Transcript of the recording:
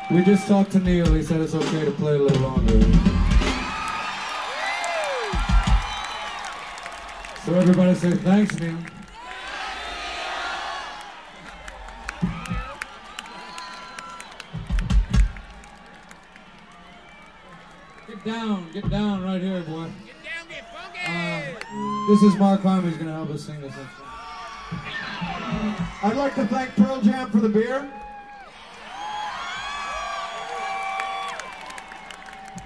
We just talked to Neil. He said it's okay to play a little longer. So everybody say thanks, Neil. Get down right here, boy. Get down, get funky! This is Mark Harvey's gonna help us sing this next song. I'd like to thank Pearl Jam for the beer.